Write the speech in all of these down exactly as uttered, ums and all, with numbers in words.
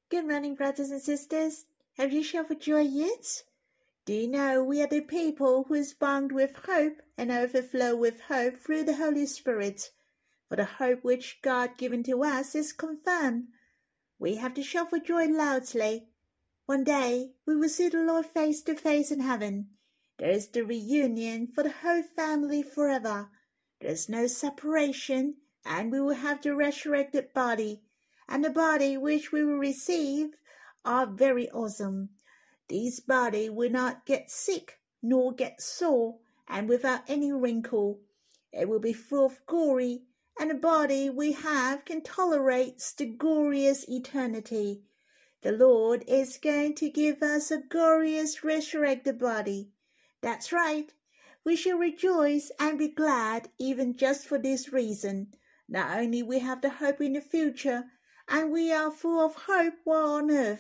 Good morning, brothers and sisters. Have you shouted joy yet? Do you know we are the people who is bound with hope and overflow with hope through the Holy Spirit? For the hope which God given to us is confirmed. We have to shout for joy loudly. One day we will see the Lord face to face in heaven. There is the reunion for the whole family forever. There is no separation, and we will have the resurrected body, and the body which we will receive are very awesome. This body will not get sick, nor get sore, and without any wrinkle. It will be full of glory, and the body we have can tolerate the glorious eternity. The Lord is going to give us a glorious resurrected body. That's right. We shall rejoice and be glad even just for this reason. Not only we have the hope in the future, and we are full of hope while on earth.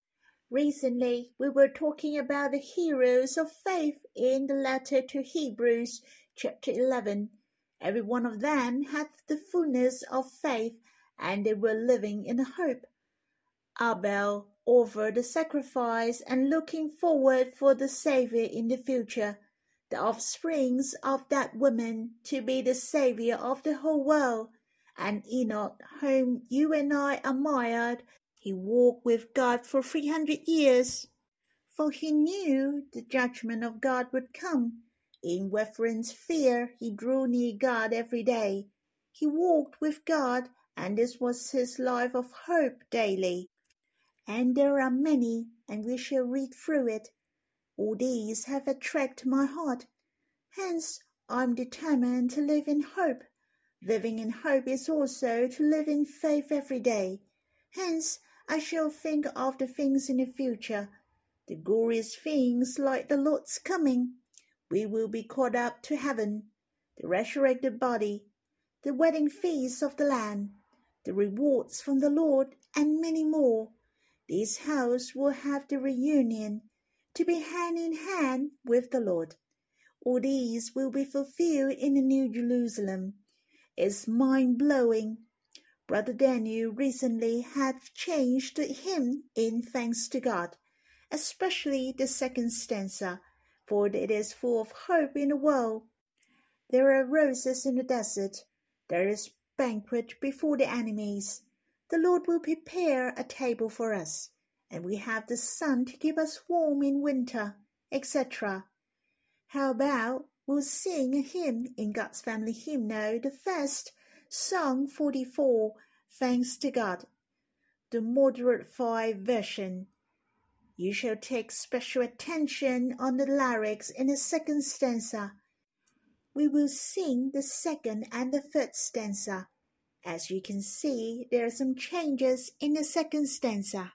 Recently, we were talking about the heroes of faith in the letter to Hebrews, chapter eleven. Every one of them had the fullness of faith, and they were living in hope. Abel offered the sacrifice and looking forward for the Saviour in the future, the offsprings of that woman to be the Saviour of the whole world. And Enoch, whom you and I admired, he walked with God for three hundred years, for he knew the judgment of God would come. In reverent fear he drew near God every day. He walked with God, and this was his life of hope daily. And there are many, and we shall read through it. All these have attracted my heart. Hence I am determined to live in hope. Living in hope is also to live in faith every day. Hence I shall think of the things in the future, the glorious things like the Lord's coming. We will be caught up to heaven, the resurrected body, the wedding feast of the Lamb, the rewards from the Lord, and many more. This house will have the reunion, to be hand in hand with the Lord. All these will be fulfilled in the New Jerusalem. It's mind-blowing. Brother Daniel recently had changed the hymn in Thanks to God, especially the second stanza, for it is full of hope in the world. There are roses in the desert. There is banquet before the enemies. The Lord will prepare a table for us, and we have the sun to keep us warm in winter, et cetera. How about we'll sing a hymn in God's Family Hymnal, the first, Song forty-four, Thanks to God, the Modified version. You shall take special attention on the lyrics in the second stanza. We will sing the second and the third stanza. As you can see, there are some changes in the second stanza.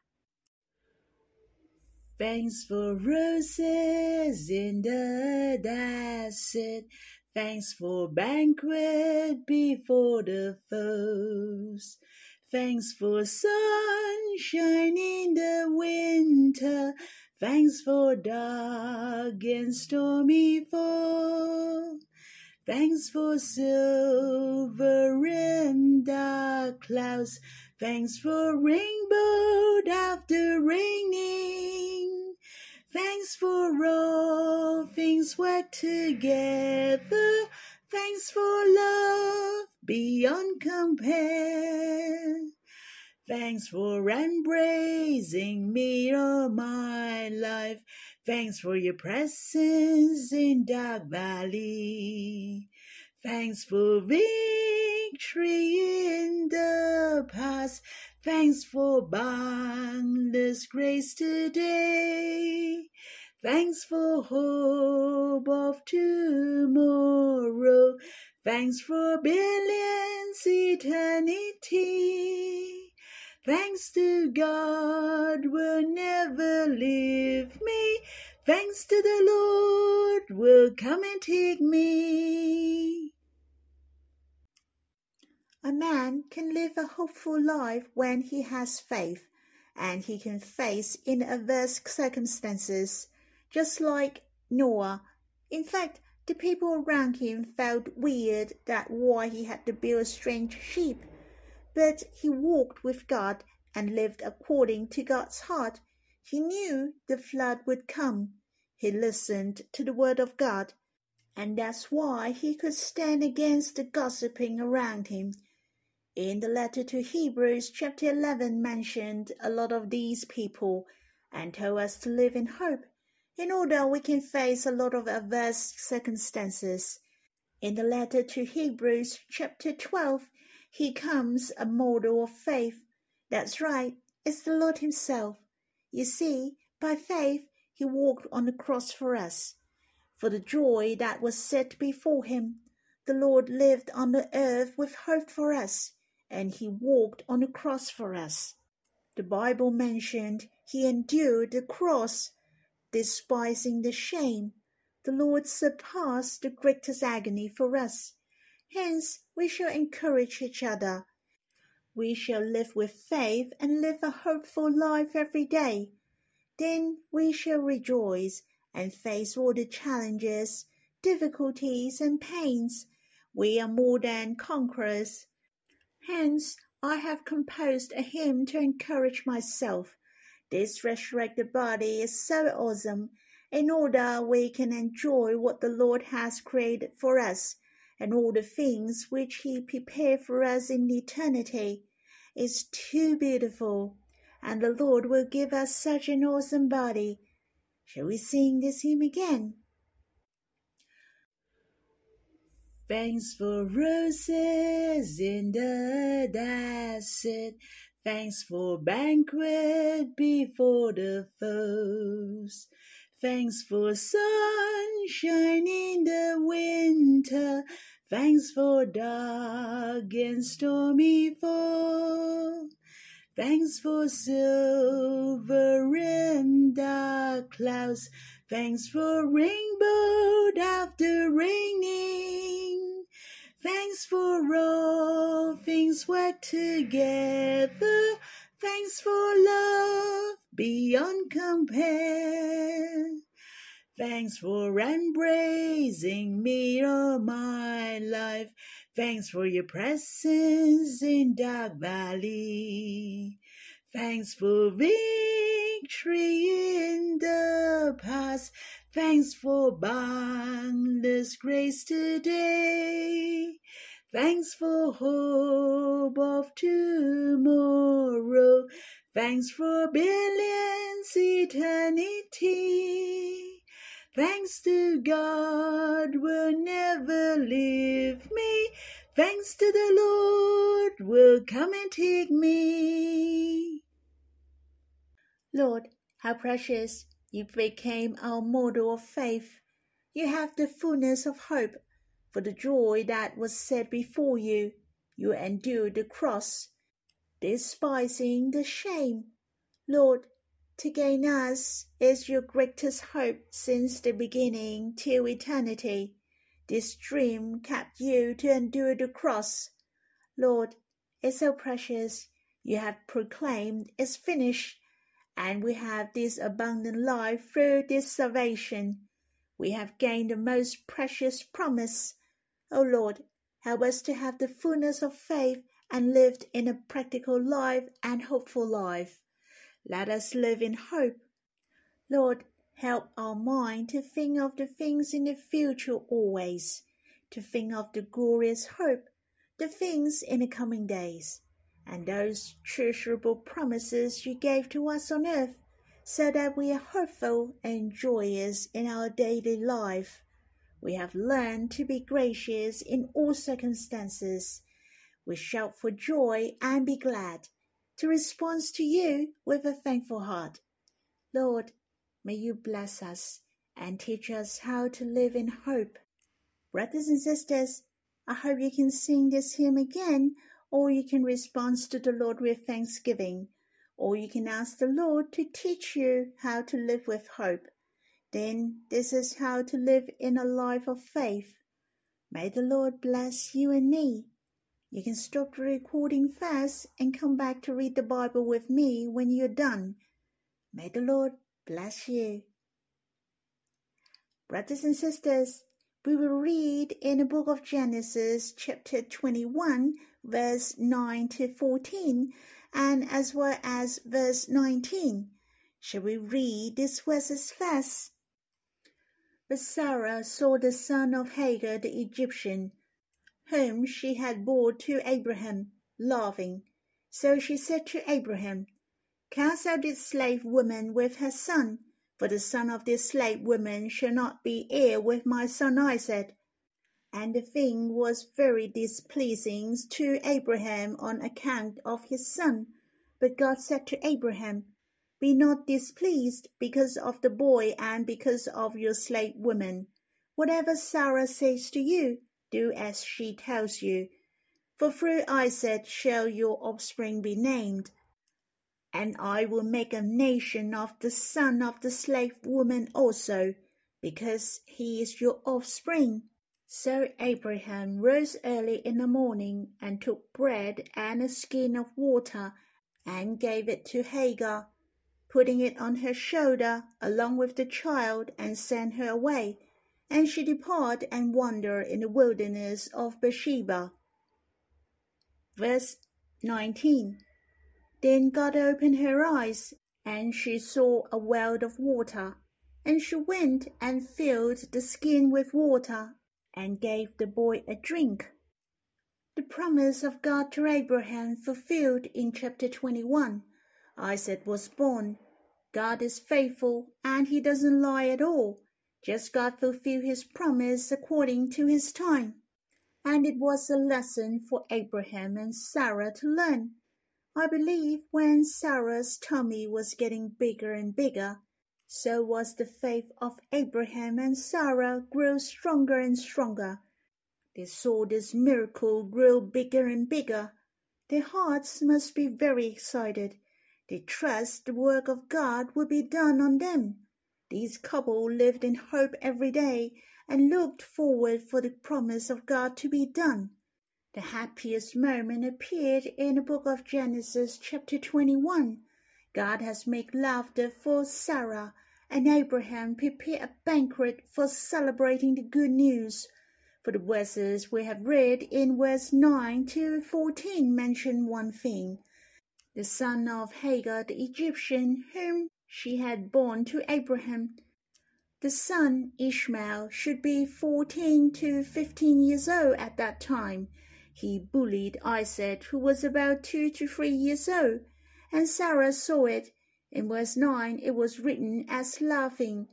Thanks for roses in the desert. Thanks for banquet before the foes. Thanks for sunshine in the winter. Thanks for dark and stormy fall. Thanks for silver and dark clouds. Thanks for rainbow after raining. Thanks for all things work together. Thanks for love beyond compare. Thanks for embracing me all my life. Thanks for your presence in dark valley. Thanks for victory in the past. Thanks for boundless grace today. Thanks for hope of tomorrow. Thanks for billions eternity. Thanks to God will never leave me. Thanks to the Lord will come and take me. A man can live a hopeful life when he has faith, and he can face in adverse circumstances, just like Noah. In fact, the people around him felt weird that why he had to build a strange ship. But he walked with God, and lived according to God's heart. He knew the flood would come. He listened to the word of God, and that's why he could stand against the gossiping around him. In the letter to Hebrews, chapter eleven mentioned a lot of these people and told us to live in hope in order we can face a lot of adverse circumstances. In the letter to Hebrews, chapter twelve, he comes a model of faith. That's right, it's the Lord himself. You see, by faith, he walked on the cross for us. For the joy that was set before him, the Lord lived on the earth with hope for us, and he walked on the cross for us. The Bible mentioned he endured the cross, despising the shame. The Lord surpassed the greatest agony for us. Hence, we shall encourage each other. We shall live with faith and live a hopeful life every day. Then we shall rejoice and face all the challenges, difficulties, and pains. We are more than conquerors. Hence, I have composed a hymn to encourage myself. This resurrected body is so awesome, in order we can enjoy what the Lord has created for us, and all the things which he prepared for us in eternity. It's too beautiful, and the Lord will give us such an awesome body. Shall we sing this hymn again? Thanks for roses in the desert. Thanks for banquet before the foes. Thanks for sunshine in the winter. Thanks for dark and stormy fall. Thanks for silver and dark clouds. Thanks for rainbow after raining. Thanks for all things work together. Thanks for love beyond compare. Thanks for embracing me all my life. Thanks for your presence in dark valley. Thanks for victory in the past. Thanks for boundless grace today. Thanks for hope of tomorrow. Thanks for billions eternity. Thanks to God will never leave me. Thanks to the Lord will come and take me. Lord, how precious you became our model of faith. You have the fullness of hope. For the joy that was set before you, you endured the cross, despising the shame. Lord, to gain us is your greatest hope since the beginning till eternity. This dream kept you to endure the cross. Lord, it's so precious. You have proclaimed it's finished, and we have this abundant life through this salvation. We have gained the most precious promise. O Lord, help us to have the fullness of faith and lived in a practical life and hopeful life. Let us live in hope. Lord, help our mind to think of the things in the future always, to think of the glorious hope, the things in the coming days, and those treasurable promises you gave to us on earth, so that we are hopeful and joyous in our daily life. We have learned to be gracious in all circumstances. We shout for joy and be glad, to respond to you with a thankful heart. Lord, may you bless us and teach us how to live in hope. Brothers and sisters, I hope you can sing this hymn again, or you can respond to the Lord with thanksgiving, or you can ask the Lord to teach you how to live with hope. Then this is how to live in a life of faith. May the Lord bless you and me. You can stop the recording first and come back to read the Bible with me when you're done. May the Lord bless you. Brothers and sisters, we will read in the book of Genesis chapter twenty-one, verse nine to fourteen, and as well as verse nineteen. Shall we read these verses first? But Sarah saw the son of Hagar the Egyptian, whom she had borne to Abraham, laughing. So she said to Abraham, Cast out this slave woman with her son, for the son of this slave woman shall not be heir with my son Isaac. And the thing was very displeasing to Abraham on account of his son. But God said to Abraham, Be not displeased because of the boy and because of your slave woman. Whatever Sarah says to you, do as she tells you. For through Isaac shall your offspring be named. And I will make a nation of the son of the slave woman also, because he is your offspring. So Abraham rose early in the morning, and took bread and a skin of water, and gave it to Hagar, putting it on her shoulder along with the child, and sent her away. And she departed and wandered in the wilderness of Beersheba. Verse nineteen. Then God opened her eyes, and she saw a well of water. And she went and filled the skin with water, and gave the boy a drink. The promise of God to Abraham fulfilled in chapter twenty-one. Isaac was born. God is faithful, and he doesn't lie at all. Just God fulfilled his promise according to his time. And it was a lesson for Abraham and Sarah to learn. I believe when Sarah's tummy was getting bigger and bigger, so was the faith of Abraham and Sarah grow stronger and stronger. They saw this miracle grow bigger and bigger. Their hearts must be very excited. They trust the work of God will be done on them. These couple lived in hope every day and looked forward for the promise of God to be done. The happiest moment appeared in the book of Genesis chapter twenty-one. God has made laughter for Sarah, and Abraham prepared a banquet for celebrating the good news. For the verses we have read in verse nine to fourteen mention one thing. The son of Hagar the Egyptian, whom she had borne to Abraham. The son, Ishmael, should be fourteen to fifteen years old at that time. He bullied Isaac, who was about two to three years old, and Sarah saw it. In verse nine it was written as laughing.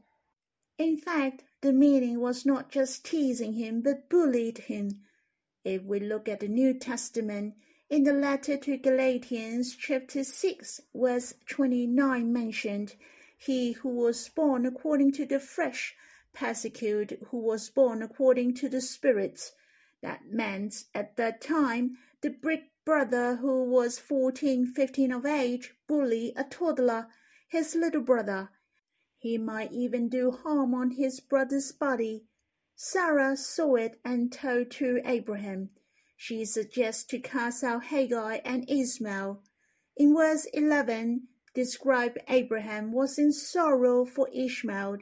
In fact, the meaning was not just teasing him, but bullied him. If we look at the New Testament, in the letter to Galatians chapter six, verse twenty-nine mentioned, He who was born according to the flesh persecuted who was born according to the Spirit. That meant at that time the big brother who was fourteen, fifteen of age bullied a toddler, his little brother. He might even do harm on his brother's body. Sarah saw it and told to Abraham. She suggests to cast out Hagar and Ishmael. In verse eleven, described Abraham was in sorrow for Ishmael.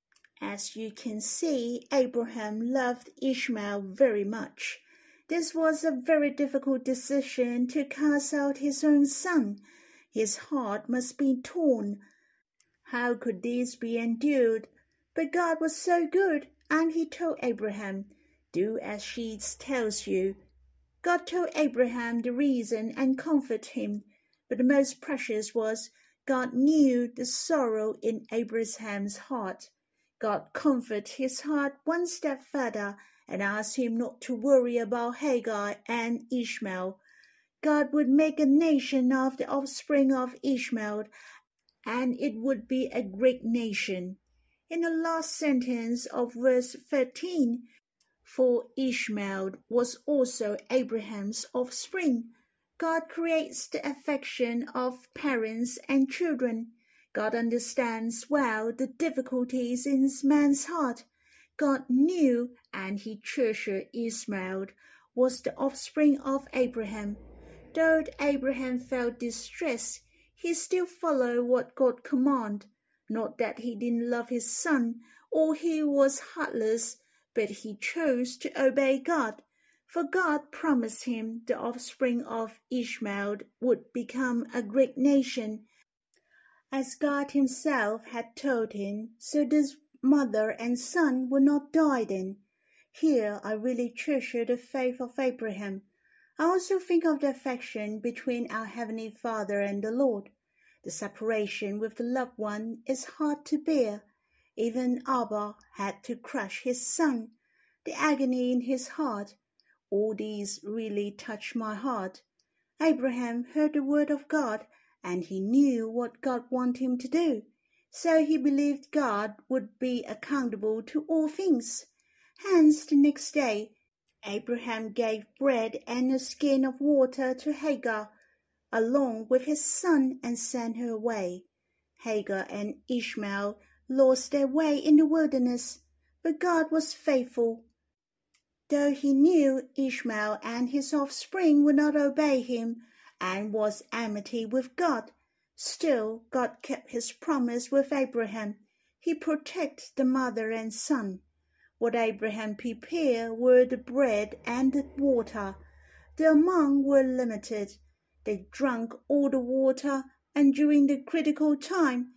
As you can see, Abraham loved Ishmael very much. This was a very difficult decision to cast out his own son. His heart must be torn. How could this be endured? But God was so good, and he told Abraham, Do as she tells you. God told Abraham the reason and comforted him, but the most precious was God knew the sorrow in Abraham's heart. God comforted his heart one step further and asked him not to worry about Hagar and Ishmael. God would make a nation of the offspring of Ishmael, and it would be a great nation. In the last sentence of verse thirteen, for Ishmael was also Abraham's offspring. God creates the affection of parents and children. God understands well the difficulties in man's heart. God knew, and he treasured Ishmael, was the offspring of Abraham. Though Abraham felt distress, he still followed what God commanded. Not that he didn't love his son, or he was heartless, but he chose to obey God. For God promised him the offspring of Ishmael would become a great nation, as God himself had told him, so this mother and son would not die then. Here I really treasure the faith of Abraham. I also think of the affection between our Heavenly Father and the Lord. The separation with the loved one is hard to bear. Even Abba had to crush his son. The agony in his heart, all these really touch my heart. Abraham heard the word of God, and he knew what God wanted him to do. So he believed God would be accountable to all things. Hence, the next day, Abraham gave bread and a skin of water to Hagar, along with his son, and sent her away. Hagar and Ishmael lost their way in the wilderness, but God was faithful. Though he knew Ishmael and his offspring would not obey him, and was enmity with God, still God kept his promise with Abraham. He protected the mother and son. What Abraham prepared were the bread and the water. The amount were limited. They drank all the water, and during the critical time,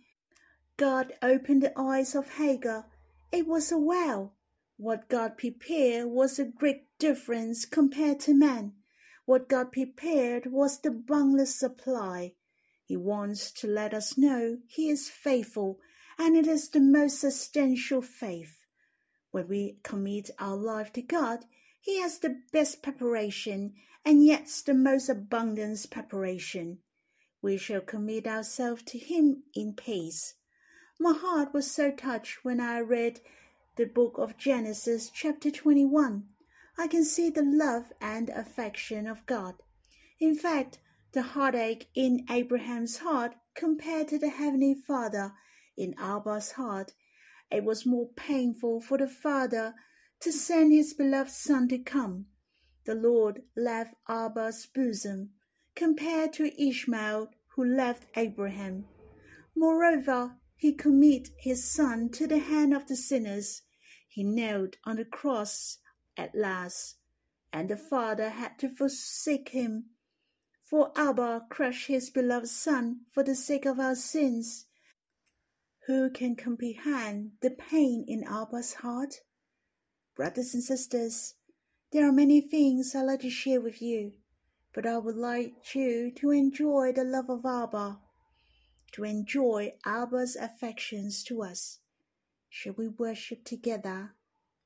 God opened the eyes of Hagar. It was a well. What God prepared was a great difference compared to man. What God prepared was the boundless supply. He wants to let us know He is faithful, and it is the most substantial faith. When we commit our life to God, He has the best preparation, and yet the most abundant preparation. We shall commit ourselves to Him in peace. My heart was so touched when I read the book of Genesis chapter twenty-one. I can see the love and affection of God. In fact, the heartache in Abraham's heart compared to the Heavenly Father in Abba's heart, it was more painful for the Father to send his beloved Son to come. The Lord left Abba's bosom, compared to Ishmael who left Abraham. Moreover, He committed his Son to the hand of the sinners. He knelt on the cross at last, and the Father had to forsake him. For Abba crushed his beloved Son for the sake of our sins. Who can comprehend the pain in Abba's heart? Brothers and sisters, there are many things I'd like to share with you, but I would like you to enjoy the love of Abba, to enjoy Abba's affections to us. Shall we worship together?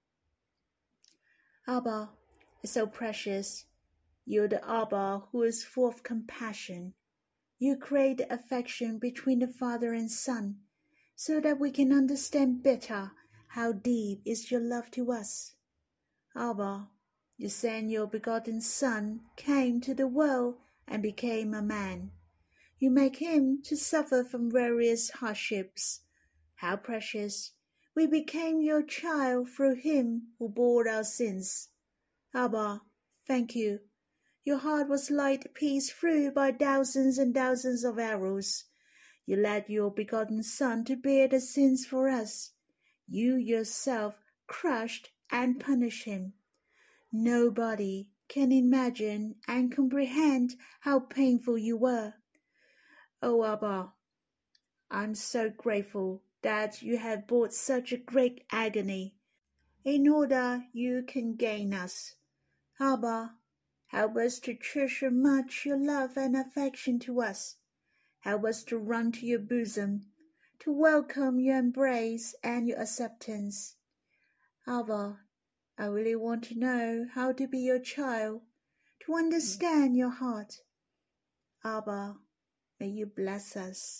Abba is so precious. You're the Abba who is full of compassion. You create the affection between the Father and Son, so that we can understand better how deep is your love to us. Abba, you sent your begotten Son, came to the world and became a man. You make him to suffer from various hardships. How precious! We became your child through him who bore our sins. Abba, thank you. Your heart was light pierced through by thousands and thousands of arrows. You led your begotten Son to bear the sins for us. You yourself crushed and punished him. Nobody can imagine and comprehend how painful you were. Oh, Abba, I'm so grateful that you have brought such a great agony in order you can gain us. Abba, help us to treasure much your love and affection to us. Help us to run to your bosom, to welcome your embrace and your acceptance. Abba, I really want to know how to be your child, to understand your heart. Abba, may you bless us.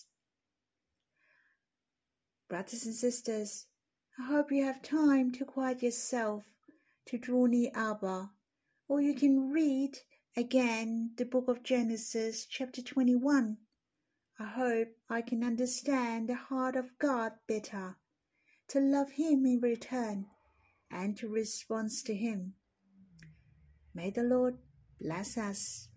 Brothers and sisters, I hope you have time to quiet yourself, to draw near Abba, or you can read again the book of Genesis chapter twenty-one. I hope I can understand the heart of God better, to love Him in return, and to respond to Him. May the Lord bless us.